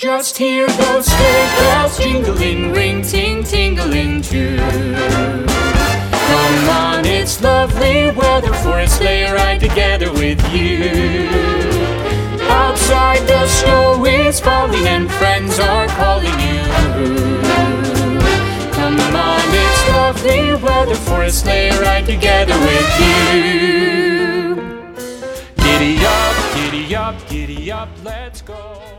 Just hear those sleigh bells jingling, ring, ting, tingling too. Come on, it's lovely weather for a sleigh ride together with you. Outside the snow is falling and friends are calling you. Come on, it's lovely weather for a sleigh ride together with you. Giddy up, let's go.